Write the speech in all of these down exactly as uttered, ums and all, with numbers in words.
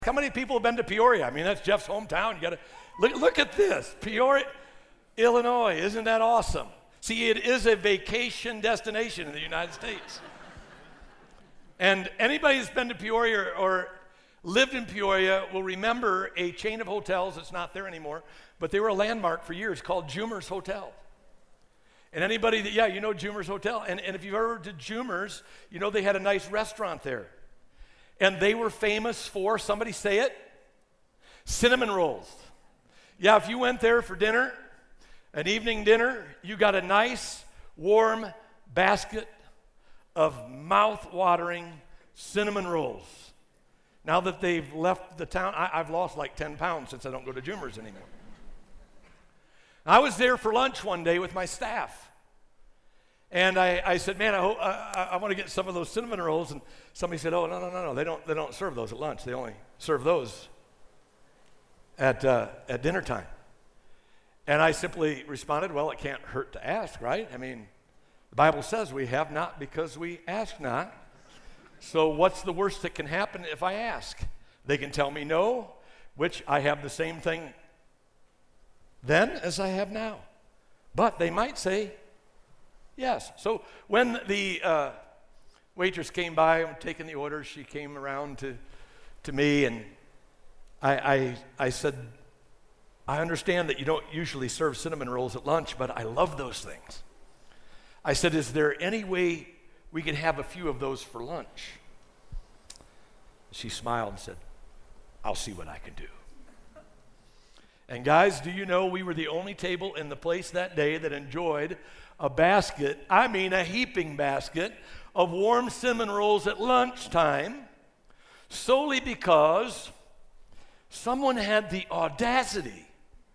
How many people have been to Peoria? I mean, that's Jeff's hometown. You got to look, look at this. Peoria, Illinois. Isn't that awesome? See, it is a vacation destination in the United States. And anybody who's been to Peoria or, or lived in Peoria will remember a chain of hotels that's not there anymore, but they were a landmark for years called Jumer's Hotel. And anybody that, yeah, you know Jumer's Hotel. And, and if you've ever been to Jumer's, you know they had a nice restaurant there. And they were famous for, somebody say it, cinnamon rolls. Yeah, if you went there for dinner, an evening dinner, you got a nice, warm basket of mouth-watering cinnamon rolls. Now that they've left the town, I, I've lost like ten pounds since I don't go to Jumer's anymore. I was there for lunch one day with my staff. And I, I said, man, I, hope, I, I want to get some of those cinnamon rolls. And somebody said, oh, no, no, no, no. They don't, they don't serve those at lunch. They only serve those at, uh, at dinner time. And I simply responded, well, it can't hurt to ask, right? I mean, the Bible says we have not because we ask not. So what's the worst that can happen if I ask? They can tell me no, which I have the same thing then as I have now. But they might say yes. So when the uh, waitress came by, I'm taking the order, she came around to, to me, and I, I, I said, I understand that you don't usually serve cinnamon rolls at lunch, but I love those things. I said, is there any way we could have a few of those for lunch? She smiled and said, I'll see what I can do. And guys, do you know we were the only table in the place that day that enjoyed a basket, I mean a heaping basket, of warm cinnamon rolls at lunchtime, solely because someone had the audacity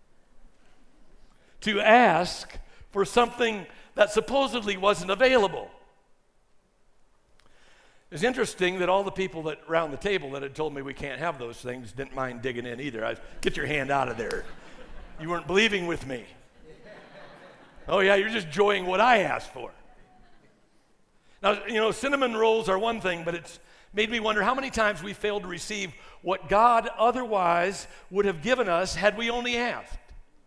to ask for something that supposedly wasn't available. It's interesting that all the people that around the table that had told me we can't have those things didn't mind digging in either. I, get your hand out of there. You weren't believing with me. Oh yeah, you're just enjoying what I asked for. Now, you know, cinnamon rolls are one thing, but it's made me wonder how many times we failed to receive what God otherwise would have given us had we only asked.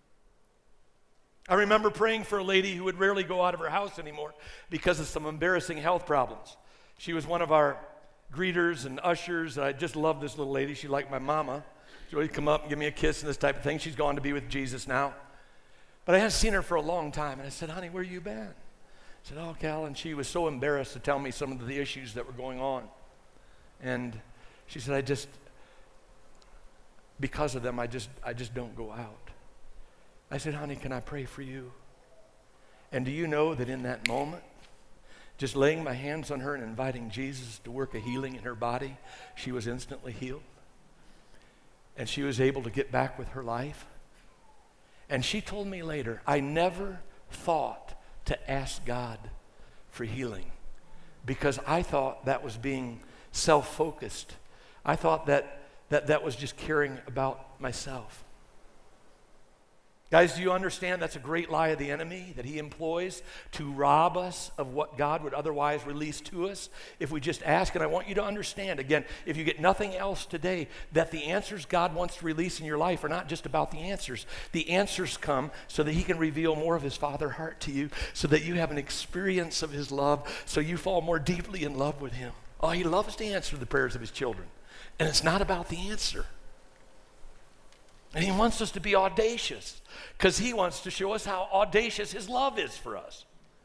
I remember praying for a lady who would rarely go out of her house anymore because of some embarrassing health problems. She was one of our greeters and ushers. I just loved this little lady. She liked my mama. She would come up and give me a kiss and this type of thing. She's gone to be with Jesus now. But I hadn't seen her for a long time. And I said, honey, where you been? I said, oh, Cal. And she was so embarrassed to tell me some of the issues that were going on. And she said, I just, because of them, I just, I just don't go out. I said, honey, can I pray for you? And do you know that in that moment, just laying my hands on her and inviting Jesus to work a healing in her body, she was instantly healed. And she was able to get back with her life. And she told me later, I never thought to ask God for healing because I thought that was being self-focused. I thought that that, that was just caring about myself. Guys, do you understand that's a great lie of the enemy that he employs to rob us of what God would otherwise release to us if we just ask? And I want you to understand, again, if you get nothing else today, that the answers God wants to release in your life are not just about the answers. The answers come so that he can reveal more of his Father heart to you, so that you have an experience of his love, so you fall more deeply in love with him. Oh, he loves to answer the prayers of his children. And it's not about the answer. And he wants us to be audacious because he wants to show us how audacious his love is for us.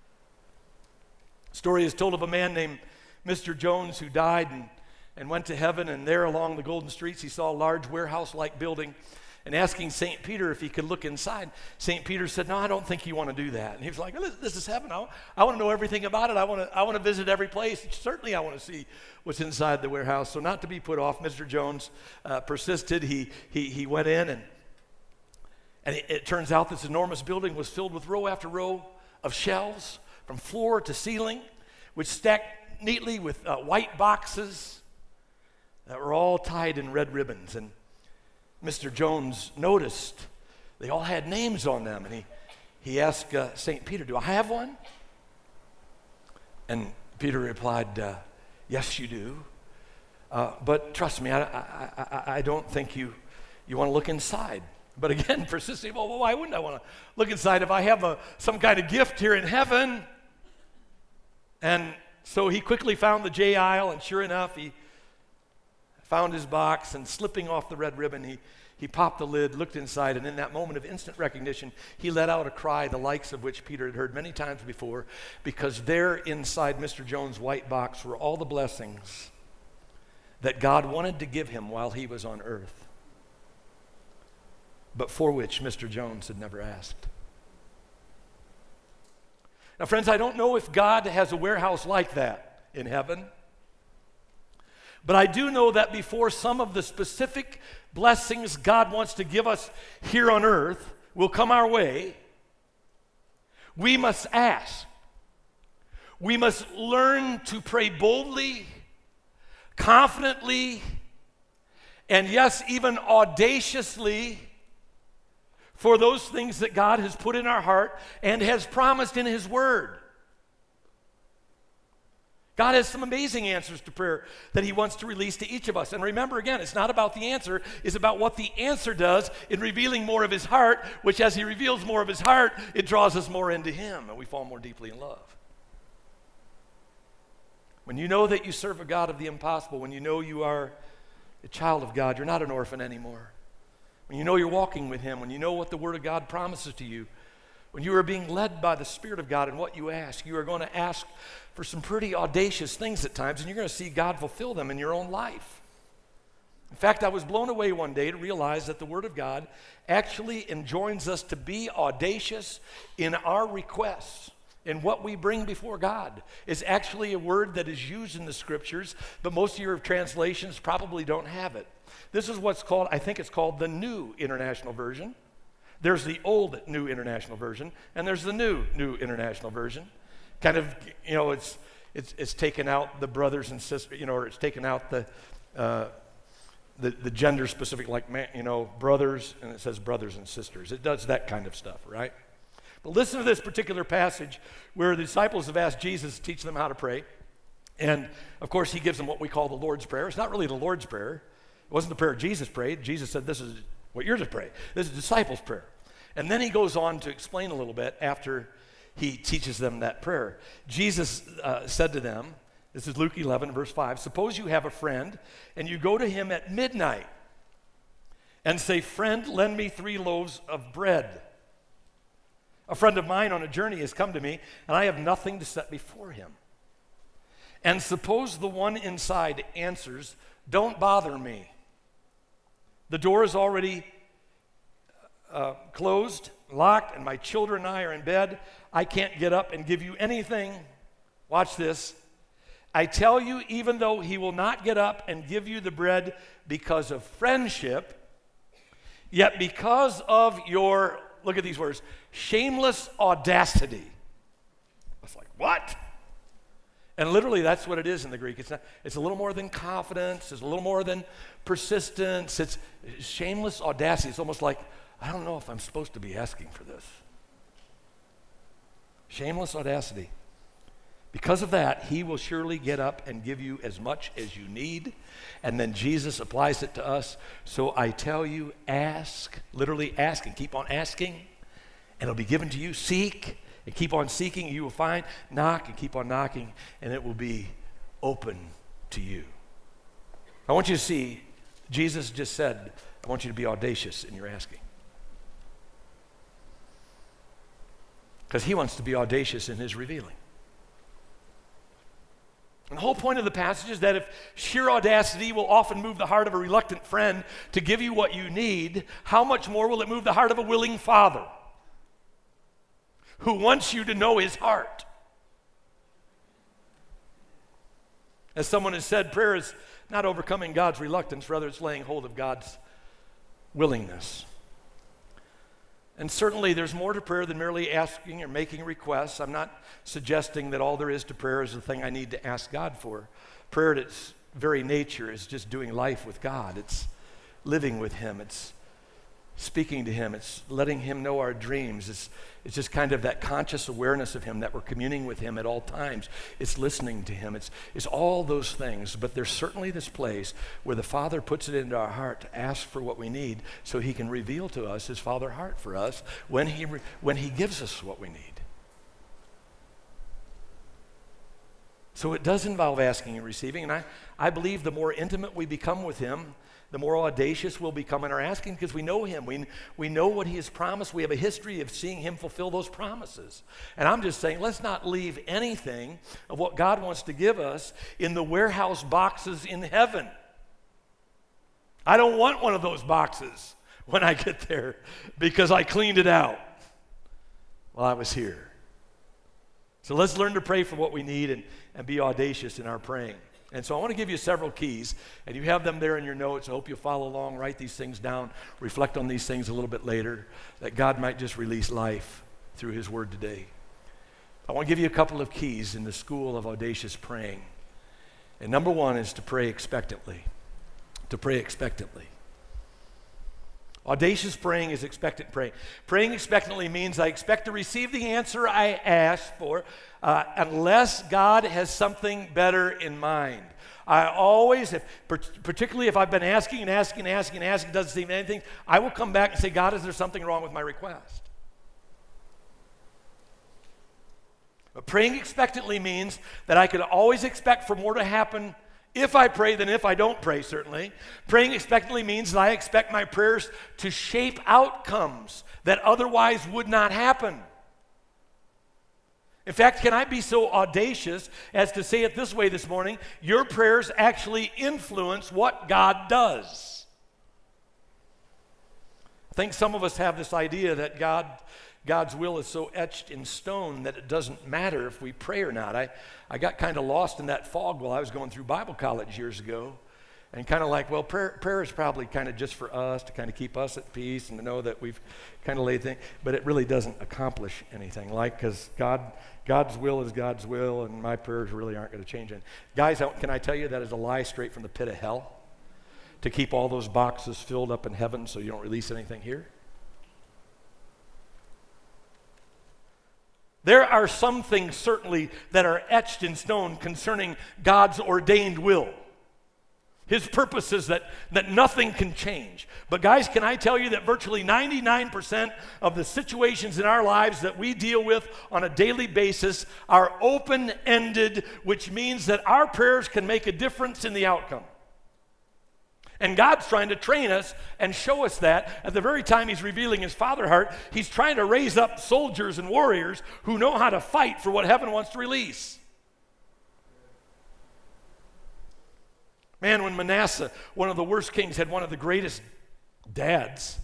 A story is told of a man named Mister Jones who died and, and went to heaven, and there along the golden streets he saw a large warehouse-like building, and asking Saint Peter if he could look inside. Saint Peter said, no, I don't think you want to do that. And he was like, this is heaven. I, I want to know everything about it. I want to I want to visit every place. Certainly I want to see what's inside the warehouse. So not to be put off, Mister Jones uh, persisted. He, he, he went in, and, and it, it turns out this enormous building was filled with row after row of shelves from floor to ceiling, which stacked neatly with uh, white boxes that were all tied in red ribbons. And Mister Jones noticed they all had names on them, and he, he asked uh, Saint Peter, do I have one? And Peter replied, uh, yes, you do. Uh, but trust me, I, I, I, I don't think you, you want to look inside. But again, persisting, well, well, why wouldn't I want to look inside if I have a, some kind of gift here in heaven? And so he quickly found the J aisle, and sure enough, he found his box, and slipping off the red ribbon, he, he popped the lid, looked inside, and in that moment of instant recognition, he let out a cry, the likes of which Peter had heard many times before, because there inside Mister Jones' white box were all the blessings that God wanted to give him while he was on earth, but for which Mister Jones had never asked. Now, friends, I don't know if God has a warehouse like that in heaven, but I do know that before some of the specific blessings God wants to give us here on earth will come our way, we must ask. We must learn to pray boldly, confidently, and yes, even audaciously for those things that God has put in our heart and has promised in His Word. God has some amazing answers to prayer that He wants to release to each of us. And remember, again, it's not about the answer, it's about what the answer does in revealing more of His heart, which as He reveals more of His heart, it draws us more into Him, and we fall more deeply in love. When you know that you serve a God of the impossible, when you know you are a child of God, you're not an orphan anymore. When you know you're walking with Him, when you know what the Word of God promises to you, when you are being led by the Spirit of God in what you ask, you are going to ask for some pretty audacious things at times, and you're going to see God fulfill them in your own life. In fact, I was blown away one day to realize that the Word of God actually enjoins us to be audacious in our requests. And what we bring before God is actually a word that is used in the Scriptures, but most of your translations probably don't have it. This is what's called, I think it's called the New International Version. There's the Old New International Version, and there's the New New International Version. Kind of, you know, it's it's it's taken out the brothers and sisters, you know, or it's taken out the uh, the the gender specific, like man, you know, brothers, and it says brothers and sisters. It does that kind of stuff, right? But listen to this particular passage where the disciples have asked Jesus to teach them how to pray. And, of course, He gives them what we call the Lord's Prayer. It's not really the Lord's Prayer. It wasn't the prayer Jesus prayed. Jesus said, this is what you're to pray. This is the disciples' prayer. And then He goes on to explain a little bit after He teaches them that prayer. Jesus uh, said to them, this is Luke eleven, verse five, suppose you have a friend and you go to him at midnight and say, friend, lend me three loaves of bread. A friend of mine on a journey has come to me, and I have nothing to set before him. And suppose the one inside answers, don't bother me. The door is already uh, closed, locked, and my children and I are in bed. I can't get up and give you anything. Watch this. I tell you, even though he will not get up and give you the bread because of friendship, yet because of your, look at these words, shameless audacity. I was like, what? And literally that's what it is in the Greek. It's not, it's a little more than confidence, it's a little more than persistence, it's shameless audacity. It's almost like, I don't know if I'm supposed to be asking for this. Shameless audacity. Because of that, he will surely get up and give you as much as you need. And then Jesus applies it to us. So I tell you, ask, literally ask and keep on asking, and it'll be given to you. Seek and keep on seeking, and you will find. Knock and keep on knocking, and it will be open to you. I want you to see, Jesus just said, I want you to be audacious in your asking. Because he wants to be audacious in his revealing. And the whole point of the passage is that if sheer audacity will often move the heart of a reluctant friend to give you what you need, how much more will it move the heart of a willing father who wants you to know his heart? As someone has said, prayer is not overcoming God's reluctance, rather it's laying hold of God's willingness. And certainly there's more to prayer than merely asking or making requests. I'm not suggesting that all there is to prayer is the thing I need to ask God for. Prayer at its very nature is just doing life with God. It's living with him. It's speaking to him. It's letting him know our dreams. It's, it's just kind of that conscious awareness of him, that we're communing with him at all times. It's listening to him. It's, it's all those things. But there's certainly this place where the Father puts it into our heart to ask for what we need so he can reveal to us his Father heart for us when he, re, when he gives us what we need. So it does involve asking and receiving. And I, I believe the more intimate we become with him, the more audacious we'll become in our asking because we know him. We, we know what he has promised. We have a history of seeing him fulfill those promises. And I'm just saying, let's not leave anything of what God wants to give us in the warehouse boxes in heaven. I don't want one of those boxes when I get there because I cleaned it out while I was here. So let's learn to pray for what we need and, and be audacious in our praying. And so I want to give you several keys, and you have them there in your notes. I hope you'll follow along, write these things down, reflect on these things a little bit later, that God might just release life through his word today. I want to give you a couple of keys in the school of audacious praying. And number one is to pray expectantly. To pray expectantly. Audacious praying is expectant praying. Praying expectantly means I expect to receive the answer I ask for uh, unless God has something better in mind. I always, if, particularly if I've been asking and asking and asking and asking, doesn't seem anything, I will come back and say, God, is there something wrong with my request? But praying expectantly means that I could always expect for more to happen if I pray than if I don't pray, certainly. Praying expectantly means that I expect my prayers to shape outcomes that otherwise would not happen. In fact, can I be so audacious as to say it this way this morning? Your prayers actually influence what God does. I think some of us have this idea that God God's will is so etched in stone that it doesn't matter if we pray or not. I, I got kind of lost in that fog while I was going through Bible college years ago. And kind of like, well, prayer, prayer is probably kind of just for us to kind of keep us at peace and to know that we've kind of laid things. But it really doesn't accomplish anything. Like, because God, God's will is God's will, and my prayers really aren't going to change anything. Guys, can I tell you that is a lie straight from the pit of hell? To keep all those boxes filled up in heaven so you don't release anything here? There are some things certainly that are etched in stone concerning God's ordained will. His purpose is that, that nothing can change. But guys, can I tell you that virtually ninety-nine percent of the situations in our lives that we deal with on a daily basis are open-ended, which means that our prayers can make a difference in the outcome. And God's trying to train us and show us that. At the very time he's revealing his Father heart, he's trying to raise up soldiers and warriors who know how to fight for what heaven wants to release. Man, when Manasseh, one of the worst kings, had one of the greatest dads,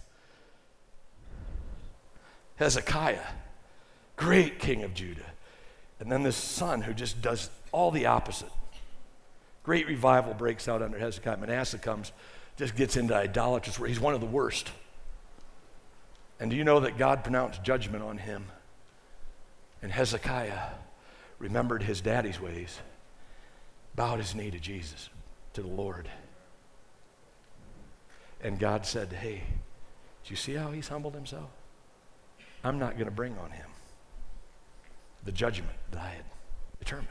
Hezekiah, great king of Judah, and then this son who just does all the opposite. Great revival breaks out under Hezekiah. Manasseh comes, just gets into idolatrous. He's one of the worst. And do you know that God pronounced judgment on him? And Hezekiah remembered his daddy's ways, bowed his knee to Jesus, to the Lord. And God said, hey, do you see how he's humbled himself? I'm not going to bring on him the judgment that I had determined.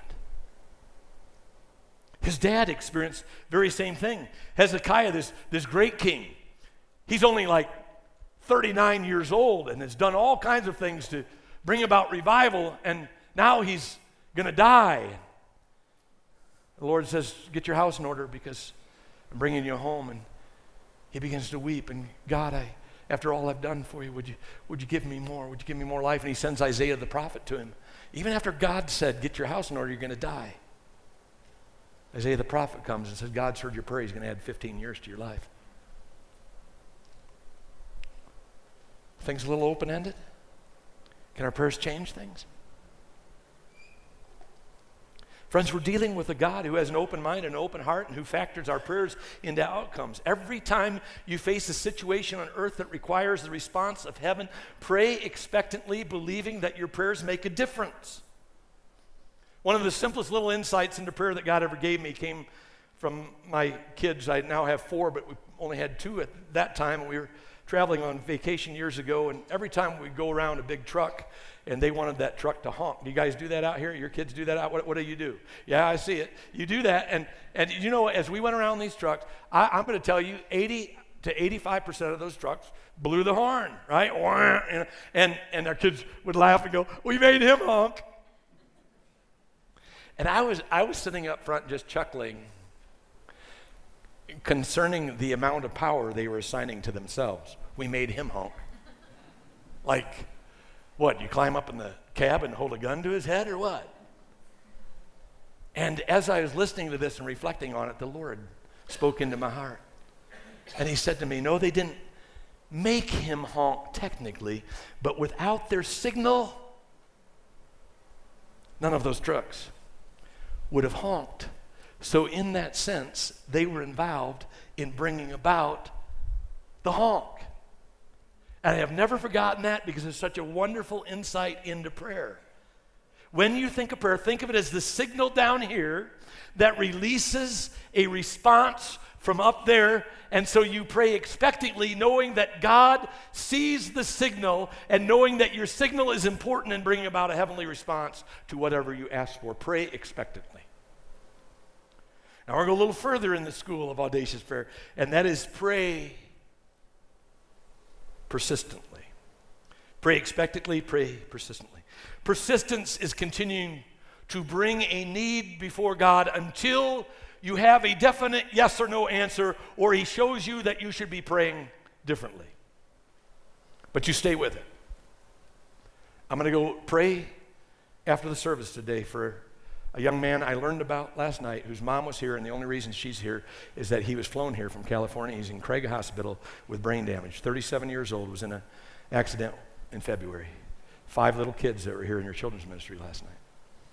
His dad experienced the very same thing. Hezekiah, this, this great king, he's only like thirty-nine years old and has done all kinds of things to bring about revival, and now he's going to die. The Lord says, get your house in order because I'm bringing you home. And he begins to weep, and God, I, after all I've done for you, would you, would you give me more? Would you give me more life? And he sends Isaiah the prophet to him. Even after God said, get your house in order, you're going to die. Isaiah the prophet comes and says, God's heard your prayer. He's going to add fifteen years to your life. Things a little open-ended? Can our prayers change things? Friends, we're dealing with a God who has an open mind and an open heart and who factors our prayers into outcomes. Every time you face a situation on earth that requires the response of heaven, pray expectantly, believing that your prayers make a difference. One of the simplest little insights into prayer that God ever gave me came from my kids. I now have four, but we only had two at that time. We were traveling on vacation years ago, and every time we go around a big truck, and they wanted that truck to honk. Do you guys do that out here? Your kids do that out? What, what do you do? Yeah, I see it. You do that, and and you know, as we went around these trucks, I, I'm going to tell you, eighty to eighty-five percent of those trucks blew the horn, right? And, and, and our kids would laugh and go, we made him honk. And I was, I was sitting up front just chuckling concerning the amount of power they were assigning to themselves. We made him honk. Like, what, you climb up in the cab and hold a gun to his head or what? And as I was listening to this and reflecting on it, the Lord spoke into my heart. And he said to me, no, they didn't make him honk technically, but without their signal, none of those trucks would have honked. So in that sense, they were involved in bringing about the honk. And I have never forgotten that because it's such a wonderful insight into prayer. When you think of prayer, think of it as the signal down here that releases a response from up there, and so you pray expectantly, knowing that God sees the signal and knowing that your signal is important in bringing about a heavenly response to whatever you ask for. Pray expectantly. Now we're going to go a little further in the school of audacious prayer, and that is pray persistently. Pray expectantly, pray persistently. Persistence is continuing to bring a need before God until you have a definite yes or no answer, or he shows you that you should be praying differently. But you stay with it. I'm going to go pray after the service today for a young man I learned about last night whose mom was here, and the only reason she's here is that he was flown here from California. He's in Craig Hospital with brain damage. thirty-seven years old, was in an accident in February. Five little kids that were here in your children's ministry last night.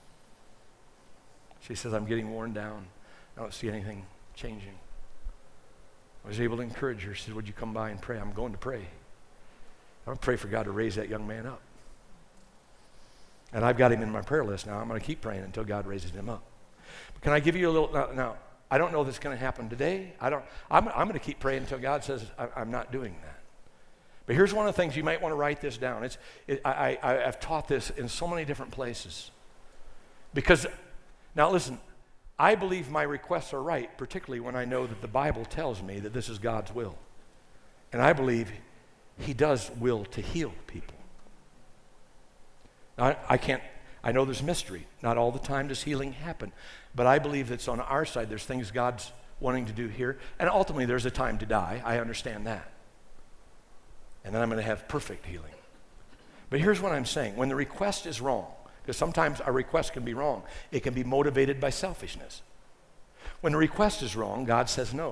She says, I'm getting worn down. I don't see anything changing. I was able to encourage her. She said, would you come by and pray? I'm going to pray. I'm going to pray for God to raise that young man up. And I've got him in my prayer list now. I'm going to keep praying until God raises him up. But can I give you a little, now, now I don't know if it's going to happen today. I don't, I'm, I'm going to keep praying until God says I, I'm not doing that. But here's one of the things, you might want to write this down. It's, it, I, I, I've taught this in so many different places. Because, now listen, I believe my requests are right, particularly when I know that the Bible tells me that this is God's will. And I believe he does will to heal people. Now, I, I can't, I know there's mystery. Not all the time does healing happen. But I believe that's on our side. There's things God's wanting to do here. And ultimately, there's a time to die. I understand that. And then I'm going to have perfect healing. But here's what I'm saying. When the request is wrong, because sometimes our request can be wrong. It can be motivated by selfishness. When the request is wrong, God says no.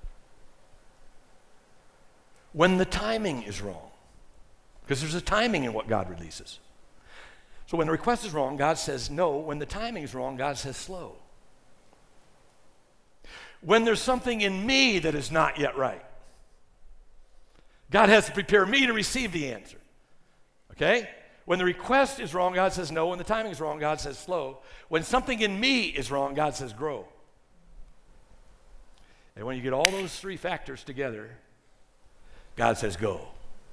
When the timing is wrong, because there's a timing in what God releases. So when the request is wrong, God says no. When the timing is wrong, God says slow. When there's something in me that is not yet right, God has to prepare me to receive the answer. Okay? When the request is wrong, God says no. When the timing is wrong, God says slow. When something in me is wrong, God says grow. And when you get all those three factors together, God says go.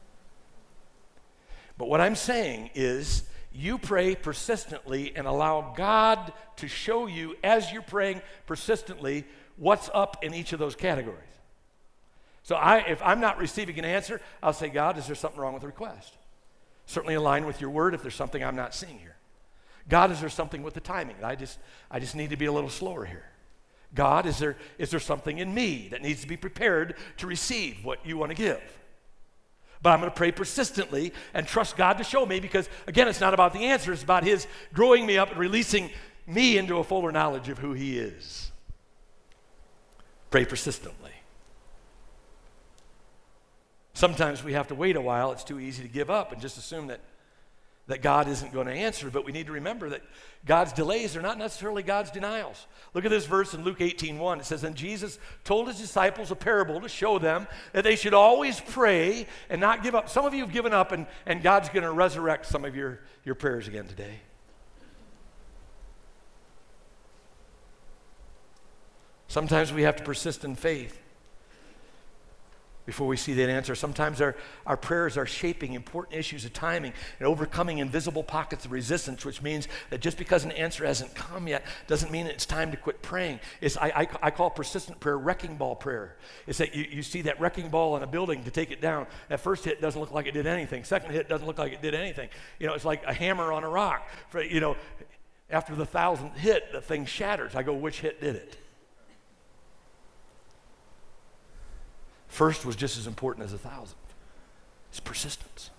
But what I'm saying is you pray persistently and allow God to show you as you're praying persistently what's up in each of those categories. So I, if I'm not receiving an answer, I'll say, God, is there something wrong with the request? Certainly align with your word if there's something I'm not seeing here. God, is there something with the timing? I just, I just need to be a little slower here. God, is there, is there something in me that needs to be prepared to receive what you want to give? But I'm going to pray persistently and trust God to show me because, again, it's not about the answer. It's about his growing me up and releasing me into a fuller knowledge of who he is. Pray persistently. Sometimes we have to wait a while. It's too easy to give up and just assume that, that God isn't going to answer. But we need to remember that God's delays are not necessarily God's denials. Look at this verse in Luke eighteen one. It says, and Jesus told his disciples a parable to show them that they should always pray and not give up. Some of you have given up, and, and God's going to resurrect some of your, your prayers again today. Sometimes we have to persist in faith before we see that answer. Sometimes our, our prayers are shaping important issues of timing and overcoming invisible pockets of resistance, which means that just because an answer hasn't come yet doesn't mean it's time to quit praying. It's, I, I, I call persistent prayer wrecking ball prayer. It's that you, you see that wrecking ball in a building to take it down. That first hit doesn't look like it did anything. Second hit doesn't look like it did anything. You know, it's like a hammer on a rock. For, you know, after the thousandth hit, the thing shatters. I go, which hit did it? First was just as important as a thousandth. It's persistence.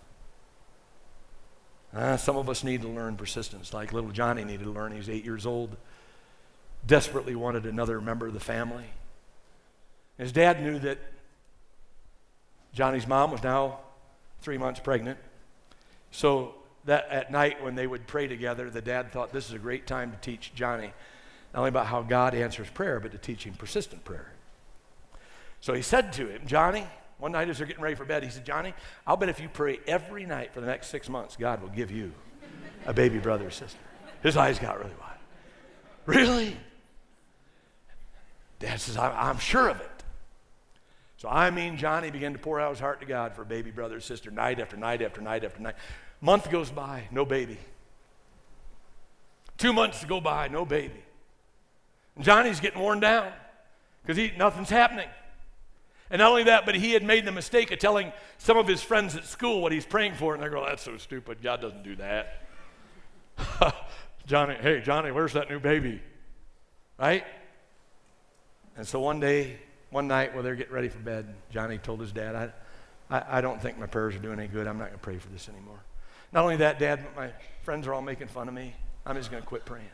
Uh, some of us need to learn persistence, like little Johnny needed to learn. He was eight years old, desperately wanted another member of the family. His dad knew that Johnny's mom was now three months pregnant. So that at night when they would pray together, the dad thought this is a great time to teach Johnny not only about how God answers prayer, but to teach him persistent prayer. So he said to him, Johnny, one night as they're getting ready for bed, he said, Johnny, I'll bet if you pray every night for the next six months, God will give you a baby brother or sister. His eyes got really wide. Really? Dad says, I'm sure of it. So I mean, Johnny began to pour out his heart to God for a baby brother or sister night after night after night after night. Month goes by, no baby. Two months go by, no baby. And Johnny's getting worn down because nothing's happening. And not only that, but he had made the mistake of telling some of his friends at school what he's praying for, and they're going, that's so stupid. God doesn't do that. Johnny, hey, Johnny, where's that new baby? Right? And so one day, one night while they're getting ready for bed, Johnny told his dad, I, I, I don't think my prayers are doing any good. I'm not going to pray for this anymore. Not only that, Dad, but my friends are all making fun of me. I'm just going to quit praying.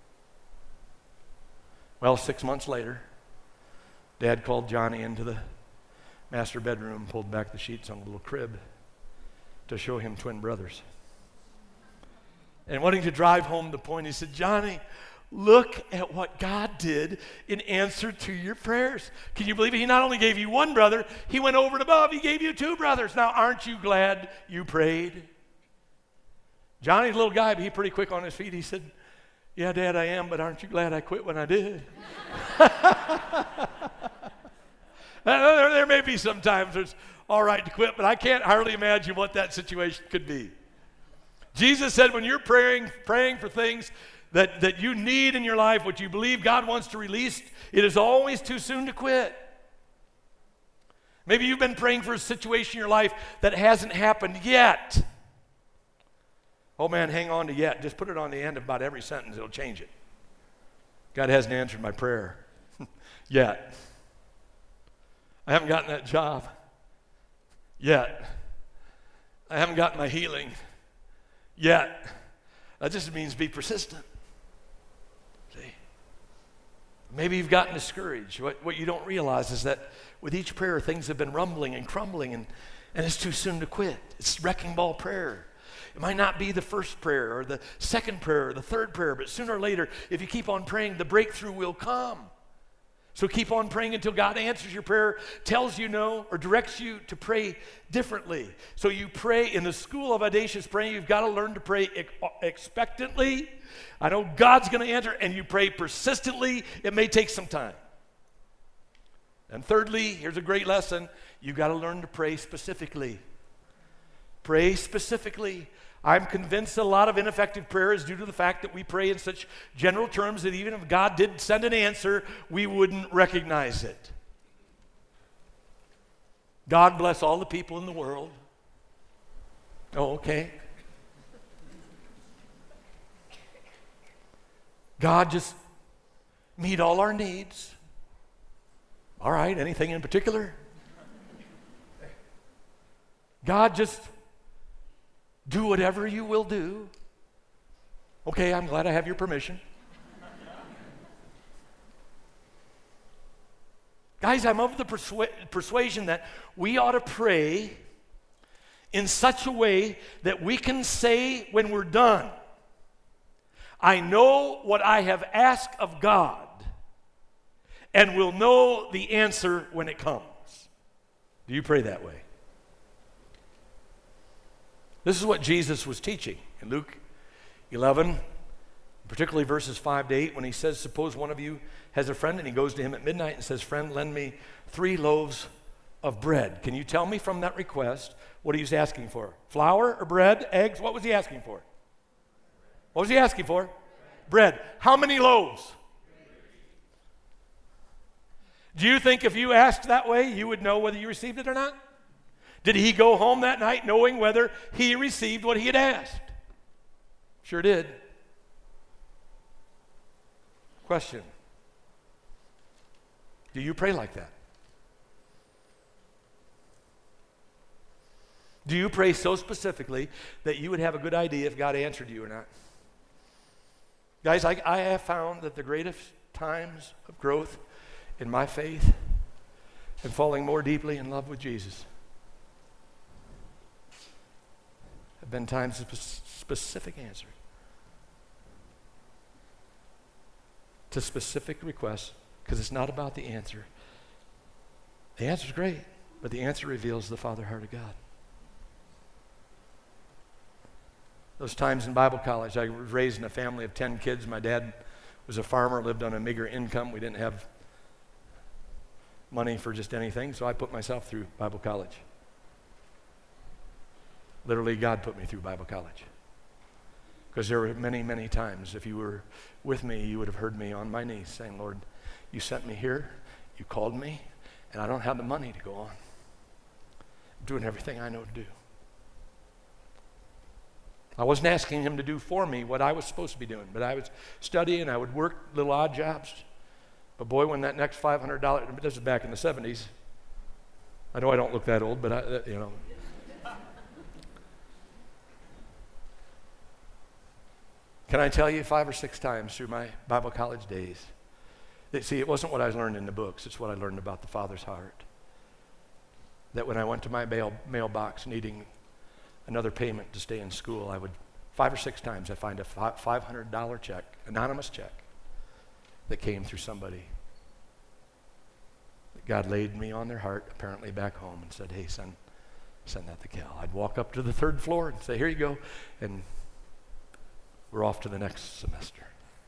Well, six months later, Dad called Johnny into the master bedroom, pulled back the sheets on a little crib to show him twin brothers. And wanting to drive home the point, he said, Johnny, look at what God did in answer to your prayers. Can you believe it? He not only gave you one brother, he went over and above. He gave you two brothers. Now, aren't you glad you prayed? Johnny's a little guy, but he's pretty quick on his feet. He said, yeah, Dad, I am, but aren't you glad I quit when I did? There, there may be some times it's all right to quit, but I can't hardly imagine what that situation could be. Jesus said when you're praying, praying for things that, that you need in your life, what you believe God wants to release, it is always too soon to quit. Maybe you've been praying for a situation in your life that hasn't happened yet. Oh man, hang on to yet. Just put it on the end of about every sentence. It'll change it. God hasn't answered my prayer yet. I haven't gotten that job yet. I haven't gotten my healing yet. That just means be persistent. See? Maybe you've gotten discouraged. What, what you don't realize is that with each prayer, things have been rumbling and crumbling, and, and it's too soon to quit. It's wrecking ball prayer. It might not be the first prayer or the second prayer or the third prayer, but sooner or later, if you keep on praying, the breakthrough will come. So keep on praying until God answers your prayer, tells you no, or directs you to pray differently. So you pray in the school of audacious praying. You've got to learn to pray ex- expectantly. I know God's going to answer, and you pray persistently. It may take some time. And thirdly, here's a great lesson. You've got to learn to pray specifically. Pray specifically. I'm convinced a lot of ineffective prayer is due to the fact that we pray in such general terms that even if God did send an answer, we wouldn't recognize it. God bless all the people in the world. Oh, okay. God just meet all our needs. All right, anything in particular? God just do whatever you will do. Okay, I'm glad I have your permission. Guys, I'm of the persua- persuasion that we ought to pray in such a way that we can say when we're done, I know what I have asked of God, and will know the answer when it comes. Do you pray that way? This is what Jesus was teaching in Luke eleven, particularly verses five to eight, when he says, suppose one of you has a friend and he goes to him at midnight and says, friend, lend me three loaves of bread. Can you tell me from that request what he was asking for? Flour or bread, eggs? What was he asking for? What was he asking for? Bread. How many loaves? Do you think if you asked that way, you would know whether you received it or not? Did he go home that night knowing whether he received what he had asked? Sure did. Question. Do you pray like that? Do you pray so specifically that you would have a good idea if God answered you or not? Guys, I, I have found that the greatest times of growth in my faith and falling more deeply in love with Jesus have been times of specific answers to specific requests, because it's not about the answer. The answer's great, but the answer reveals the Father heart of God. Those times in Bible college, I was raised in a family of ten kids. My dad was a farmer, lived on a meager income. We didn't have money for just anything, so I put myself through Bible college. Literally, God put me through Bible college. Because there were many, many times, if you were with me, you would have heard me on my knees saying, Lord, you sent me here, you called me, and I don't have the money to go on. I'm doing everything I know to do. I wasn't asking him to do for me what I was supposed to be doing, but I was studying, I would work little odd jobs. But boy, when that next five hundred dollars, this is back in the seventies. I know I don't look that old, but I, you know. Can I tell you five or six times through my Bible college days, that, see, it wasn't what I learned in the books, it's what I learned about the Father's heart. That when I went to my mail, mailbox needing another payment to stay in school, I would, five or six times, I'd find a five hundred dollars check, anonymous check, that came through somebody. That God laid me on their heart, apparently back home, and said, hey, son, send that to Cal. I'd walk up to the third floor and say, here you go, and we're off to the next semester.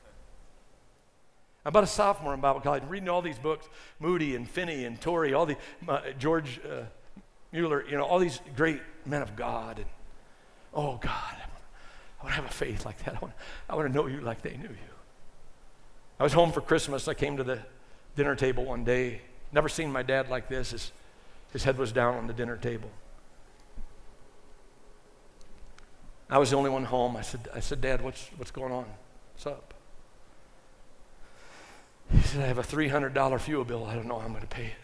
I'm about a sophomore in Bible college, reading all these books, Moody and Finney and Torrey, all the, uh, George uh, Mueller, you know, all these great men of God. And oh, God, I want to have a faith like that. I want, I want to know you like they knew you. I was home for Christmas. I came to the dinner table one day. Never seen my dad like this. His, his head was down on the dinner table. I was the only one home. I said, I said, Dad, what's, what's going on? What's up? He said, I have a three hundred dollars fuel bill. I don't know how I'm going to pay it.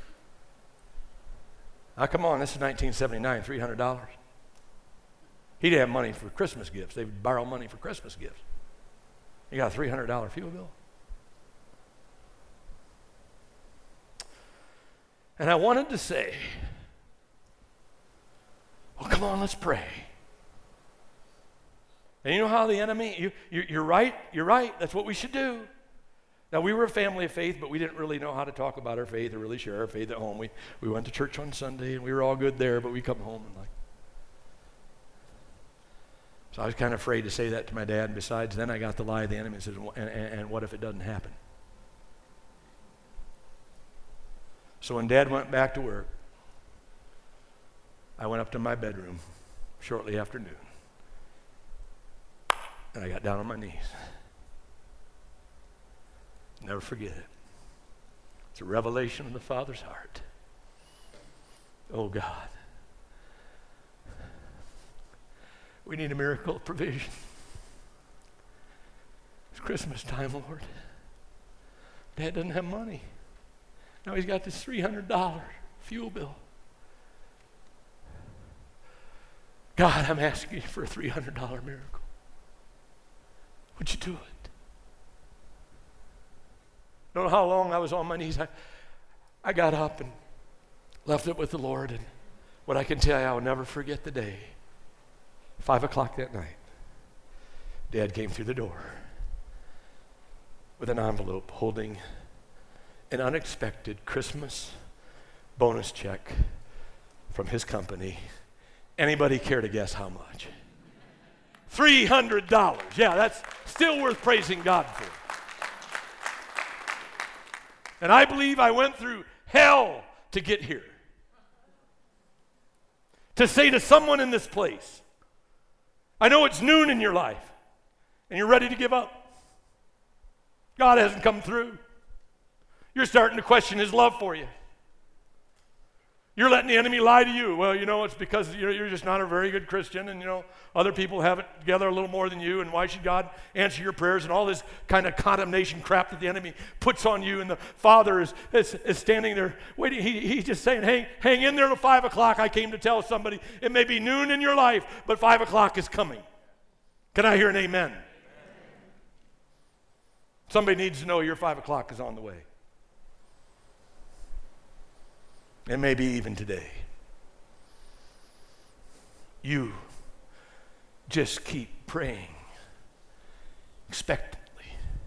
Now, come on, this is nineteen seventy-nine, three hundred dollars. He didn't have money for Christmas gifts. They would borrow money for Christmas gifts. He got a three hundred dollars fuel bill. And I wanted to say, well, come on, let's pray. And you know how the enemy, you, you, you're right, you're right, that's what we should do. Now, we were a family of faith, but we didn't really know how to talk about our faith or really share our faith at home. We, we went to church on Sunday, and we were all good there, but we come home and like. So I was kind of afraid to say that to my dad, and besides, then I got the lie of the enemy and said, and, and, and what if it doesn't happen? So when Dad went back to work, I went up to my bedroom shortly after noon, and I got down on my knees. Never forget it. It's a revelation of the Father's heart. Oh, God. We need a miracle of provision. It's Christmas time, Lord. Dad doesn't have money. Now he's got this three hundred dollars fuel bill. God, I'm asking you for a three hundred dollars miracle. Would you do it? I don't know how long I was on my knees. I, I got up and left it with the Lord. And what I can tell you, I will never forget the day. Five o'clock that night, Dad came through the door with an envelope holding an unexpected Christmas bonus check from his company. Anybody care to guess how much? three hundred dollars. Yeah, that's still worth praising God for. And I believe I went through hell to get here. To say to someone in this place, I know it's noon in your life, and you're ready to give up. God hasn't come through. You're starting to question his love for you. You're letting the enemy lie to you. Well, you know, it's because you're, you're just not a very good Christian, and, you know, other people have it together a little more than you, and why should God answer your prayers, and all this kind of condemnation crap that the enemy puts on you, and the Father is, is, is standing there waiting. He, he's just saying, hang, hang in there till five o'clock. I came to tell somebody it may be noon in your life, but five o'clock is coming. Can I hear an amen? Amen. Somebody needs to know your five o'clock is on the way. And maybe even today. You just keep praying expectantly.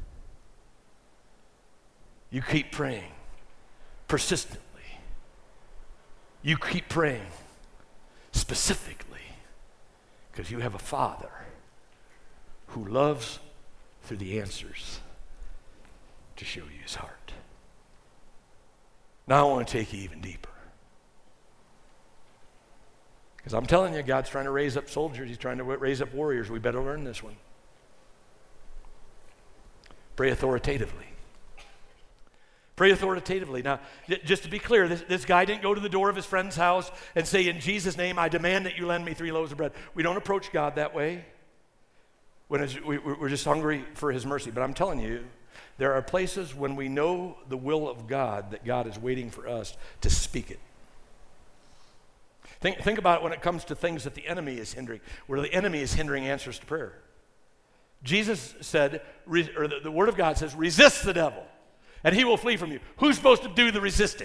You keep praying persistently. You keep praying specifically, because you have a Father who loves through the answers to show you his heart. Now I want to take you even deeper. Because I'm telling you, God's trying to raise up soldiers. He's trying to raise up warriors. We better learn this one. Pray authoritatively. Pray authoritatively. Now, just to be clear, this, this guy didn't go to the door of his friend's house and say, in Jesus' name, I demand that you lend me three loaves of bread. We don't approach God that way. When we, we're just hungry for his mercy. But I'm telling you, there are places when we know the will of God that God is waiting for us to speak it. Think, think about it when it comes to things that the enemy is hindering, where the enemy is hindering answers to prayer. Jesus said, or the, the Word of God says, resist the devil, and he will flee from you. Who's supposed to do the resisting?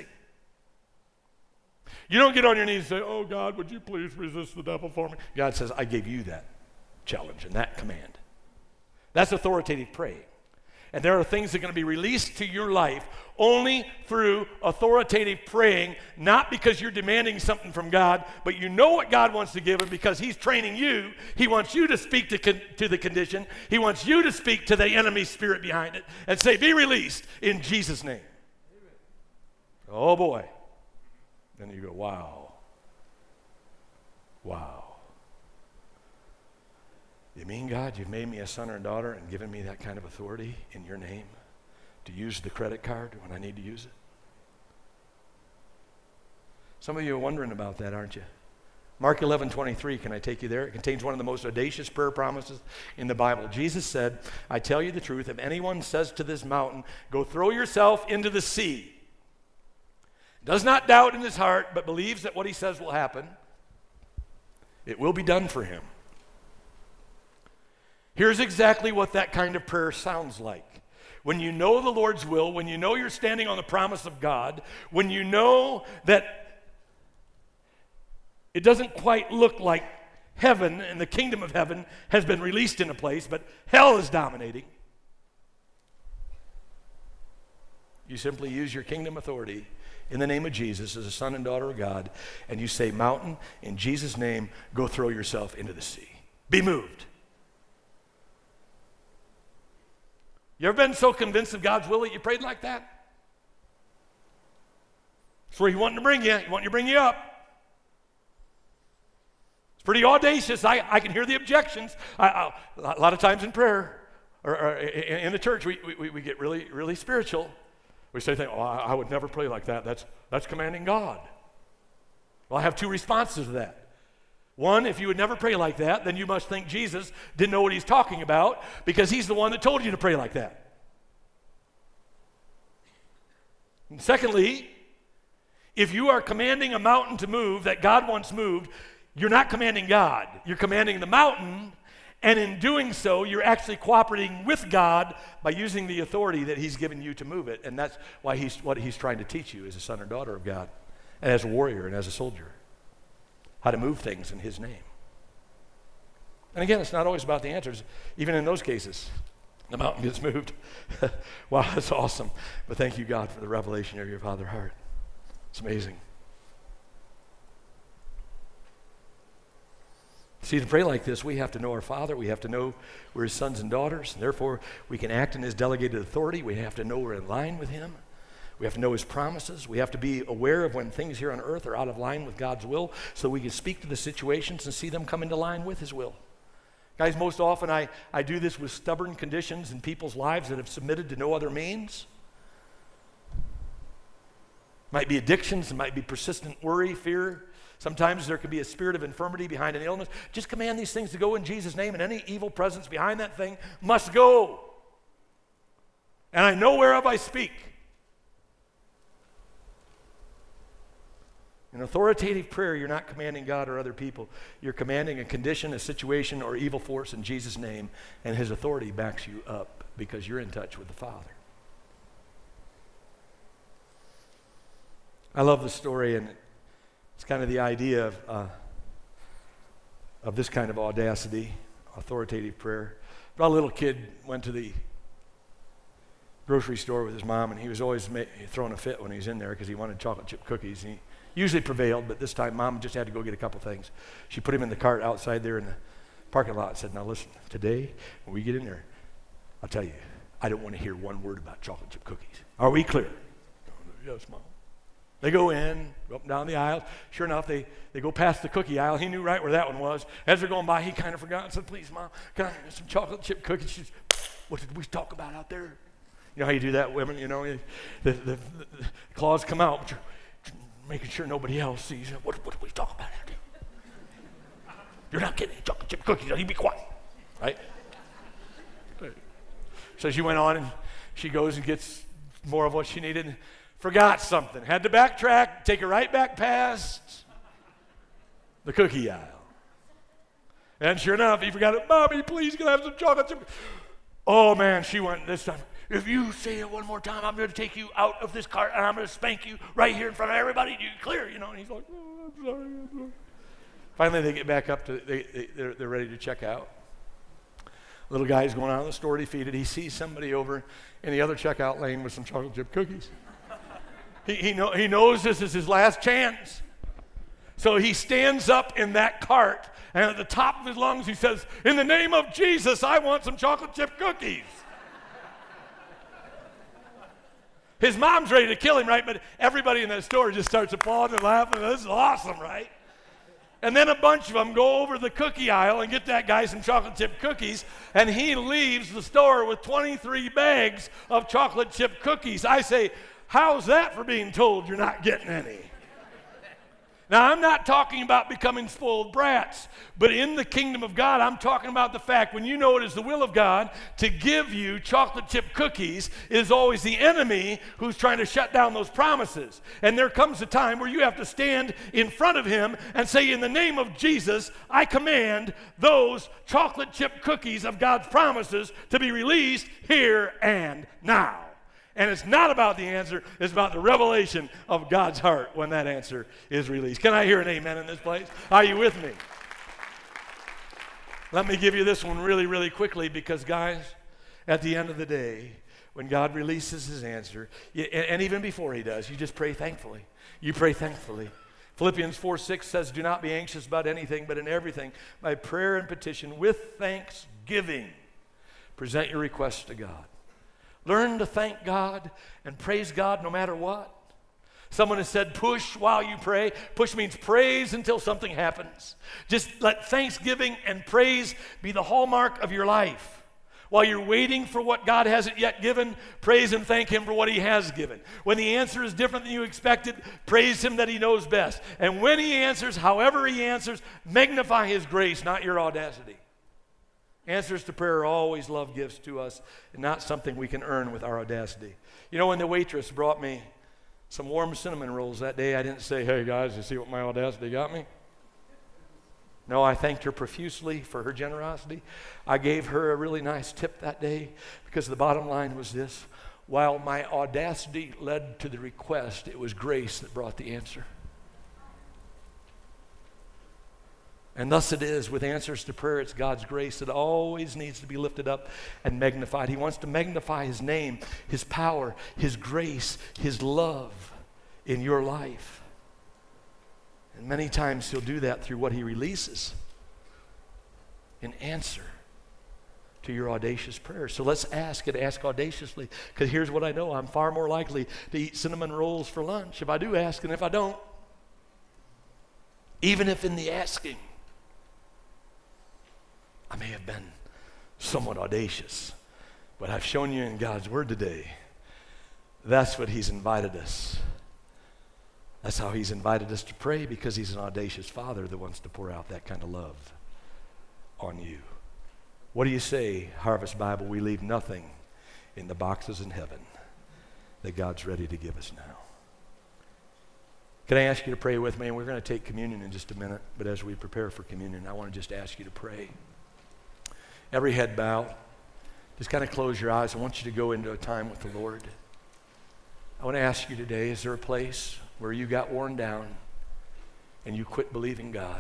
You don't get on your knees and say, oh God, would you please resist the devil for me? God says, I gave you that challenge and that command. That's authoritative praying. And there are things that are going to be released to your life only through authoritative praying, not because you're demanding something from God, but you know what God wants to give, and because he's training you, he wants you to speak to, con- to the condition. He wants you to speak to the enemy's spirit behind it and say, be released in Jesus' name. Oh boy. Then you go, wow. Wow. You mean, God, you've made me a son or a daughter and given me that kind of authority in your name to use the credit card when I need to use it? Some of you are wondering about that, aren't you? Mark eleven twenty-three, can I take you there? It contains one of the most audacious prayer promises in the Bible. Jesus said, I tell you the truth, if anyone says to this mountain, go throw yourself into the sea, does not doubt in his heart, but believes that what he says will happen, it will be done for him. Here's exactly what that kind of prayer sounds like. When you know the Lord's will, when you know you're standing on the promise of God, when you know that it doesn't quite look like heaven and the kingdom of heaven has been released in a place, but hell is dominating, you simply use your kingdom authority in the name of Jesus as a son and daughter of God, and you say, mountain, in Jesus' name, go throw yourself into the sea. Be moved. You ever been so convinced of God's will that you prayed like that? That's where he wanted to bring you. He wanted to bring you up. It's pretty audacious. I, I can hear the objections. I, I, a lot of times in prayer, or, or in, in the church, we, we, we get really, really spiritual. We say things, oh, I, I would never pray like that. That's, that's commanding God. Well, I have two responses to that. One, if you would never pray like that, then you must think Jesus didn't know what he's talking about, because he's the one that told you to pray like that. And secondly, if you are commanding a mountain to move that God wants moved, you're not commanding God. You're commanding the mountain, and in doing so, you're actually cooperating with God by using the authority that he's given you to move it. And that's why he's what he's trying to teach you as a son or daughter of God, and as a warrior and as a soldier. How to move things in his name. And again, it's not always about the answers. Even in those cases, the mountain gets moved. Wow, that's awesome. But thank you, God, for the revelation of your Father heart. It's amazing. See, to pray like this, we have to know our Father. We have to know we're His sons and daughters. And therefore, we can act in His delegated authority. We have to know we're in line with Him. We have to know His promises. We have to be aware of when things here on earth are out of line with God's will so we can speak to the situations and see them come into line with His will. Guys, most often I, I do this with stubborn conditions in people's lives that have submitted to no other means. Might be addictions, it might be persistent worry, fear. Sometimes there could be a spirit of infirmity behind an illness. Just command these things to go in Jesus' name, and any evil presence behind that thing must go. And I know whereof I speak. In authoritative prayer, you're not commanding God or other people. You're commanding a condition, a situation, or evil force in Jesus' name, and His authority backs you up because you're in touch with the Father. I love the story, and it's kind of the idea of, uh, of this kind of audacity, authoritative prayer. But a little kid went to the grocery store with his mom, and he was always ma- throwing a fit when he was in there because he wanted chocolate chip cookies. And he usually prevailed, but this time Mom just had to go get a couple things. She put him in the cart outside there in the parking lot and said, now listen, today when we get in there, I'll tell you, I don't want to hear one word about chocolate chip cookies. Are we clear? Yes, Mom. They go in, go up and down the aisle. Sure enough, they, they go past the cookie aisle. He knew right where that one was. As they're going by, he kind of forgot and said, please, Mom, can I have some chocolate chip cookies? She said, what did we talk about out there? You know how you do that, women? You know, the, the, the, the claws come out, but you're making sure nobody else sees. What, what did we talk about out there? You're not getting any chocolate chip cookies. You be quiet, right? So she went on, and she goes and gets more of what she needed. Forgot something. Had to backtrack, take it right back past the cookie aisle. And sure enough, he forgot it. Mommy, please, can I have some chocolate chip? Oh, man, she went this time. If you say it one more time, I'm going to take you out of this cart, and I'm going to spank you right here in front of everybody. You clear, you know. And he's like, oh, I'm sorry, I'm sorry. Finally, they get back up to, they, they, they're, they're ready to check out. Little guy's going out of the store defeated. He sees somebody over in the other checkout lane with some chocolate chip cookies. he, he, know, he knows this is his last chance. So he stands up in that cart, and at the top of his lungs, he says, in the name of Jesus, I want some chocolate chip cookies. His mom's ready to kill him, right? But everybody in that store just starts applauding and laughing. This is awesome, right? And then a bunch of them go over the cookie aisle and get that guy some chocolate chip cookies, and he leaves the store with twenty-three bags of chocolate chip cookies. I say, how's that for being told you're not getting any? Now, I'm not talking about becoming spoiled brats, but in the kingdom of God, I'm talking about the fact when you know it is the will of God to give you chocolate chip cookies, it is always the enemy who's trying to shut down those promises. And there comes a time where you have to stand in front of him and say, in the name of Jesus, I command those chocolate chip cookies of God's promises to be released here and now. And it's not about the answer, it's about the revelation of God's heart when that answer is released. Can I hear an amen in this place? Are you with me? Let me give you this one really, really quickly because, guys, at the end of the day, when God releases his answer, and even before he does, you just pray thankfully. You pray thankfully. Philippians four six says, do not be anxious about anything, but in everything, by prayer and petition, with thanksgiving, present your requests to God. Learn to thank God and praise God no matter what. Someone has said, push while you pray. Push means praise until something happens. Just let thanksgiving and praise be the hallmark of your life. While you're waiting for what God hasn't yet given, praise and thank him for what he has given. When the answer is different than you expected, praise him that he knows best. And when he answers, however he answers, magnify his grace, not your audacity. Answers to prayer are always love gifts to us and not something we can earn with our audacity. You know, when the waitress brought me some warm cinnamon rolls that day, I didn't say, hey guys, you see what my audacity got me? No, I thanked her profusely for her generosity. I gave her a really nice tip that day because the bottom line was this: while my audacity led to the request, it was grace that brought the answer. And thus it is with answers to prayer. It's God's grace that always needs to be lifted up and magnified. He wants to magnify his name, his power, his grace, his love in your life. And many times he'll do that through what he releases. in answer to your audacious prayers. So let's ask and ask audaciously, because here's what I know. I'm far more likely to eat cinnamon rolls for lunch if I do ask than if I don't. Even if in the asking, I may have been somewhat audacious, but I've shown you in God's Word today, that's what He's invited us. That's how He's invited us to pray, because He's an audacious Father that wants to pour out that kind of love on you. What do you say, Harvest Bible? We leave nothing in the boxes in heaven that God's ready to give us now. Can I ask you to pray with me? And we're going to take communion in just a minute, but as we prepare for communion, I want to just ask you to pray. Every head bowed. Just kind of close your eyes. I want you to go into a time with the Lord. I want to ask you today, is there a place where you got worn down and you quit believing God?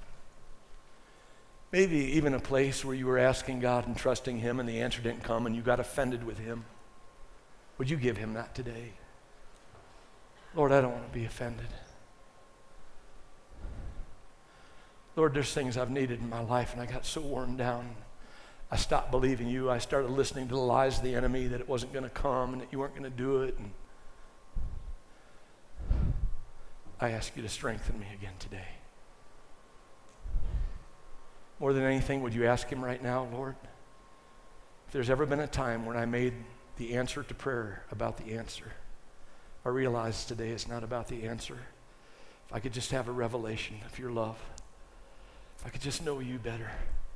Maybe even a place where you were asking God and trusting Him and the answer didn't come and you got offended with Him. Would you give Him that today? Lord, I don't want to be offended. Lord, there's things I've needed in my life and I got so worn down. I stopped believing You. I started listening to the lies of the enemy that it wasn't going to come and that You weren't going to do it. And I ask You to strengthen me again today. More than anything, would you ask Him right now, Lord, if there's ever been a time when I made the answer to prayer about the answer, I realize today it's not about the answer. If I could just have a revelation of Your love, if I could just know You better,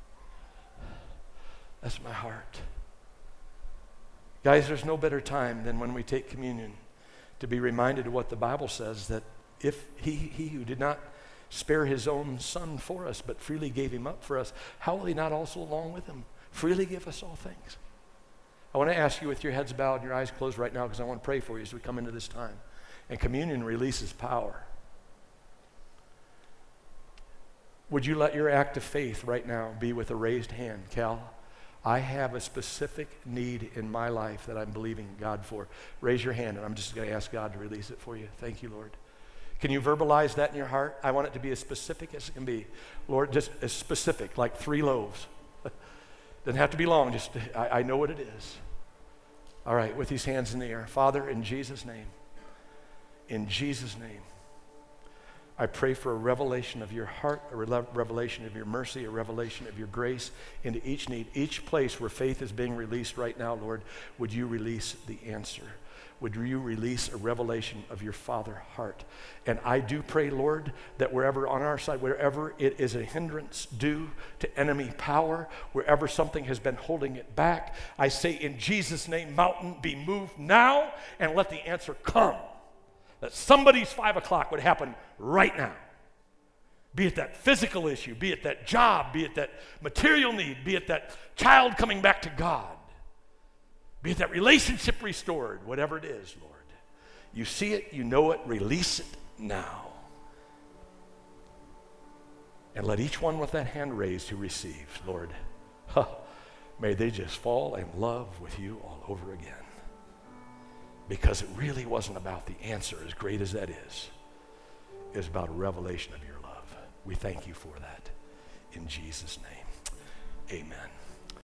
that's my heart. Guys, there's no better time than when we take communion to be reminded of what the Bible says, that if he, he who did not spare His own Son for us, but freely gave Him up for us, how will He not also along with Him freely give us all things? I want to ask you with your heads bowed and your eyes closed right now, because I want to pray for you as we come into this time. And communion releases power. Would you let your act of faith right now be with a raised hand? Cal, I have a specific need in my life that I'm believing God for. Raise your hand and I'm just going to ask God to release it for you. Thank you, Lord. Can you verbalize that in your heart? I want it to be as specific as it can be. Lord, just as specific, like three loaves. Doesn't have to be long, just I, I know what it is. All right, with these hands in the air. Father, in Jesus' name, in Jesus' name, I pray for a revelation of Your heart, a re- revelation of Your mercy, a revelation of Your grace into each need, each place where faith is being released right now, Lord. Would You release the answer? Would You release a revelation of Your Father heart? And I do pray, Lord, that wherever on our side, wherever it is a hindrance due to enemy power, wherever something has been holding it back, I say in Jesus' name, mountain, be moved now and let the answer come. That somebody's five o'clock would happen right now. Be it that physical issue, be it that job, be it that material need, be it that child coming back to God. Be it that relationship restored, whatever it is, Lord. You see it, you know it, release it now. And let each one with that hand raised who receives, Lord, huh, may they just fall in love with You all over again. Because it really wasn't about the answer, as great as that is. It was about a revelation of Your love. We thank You for that. In Jesus' name, amen.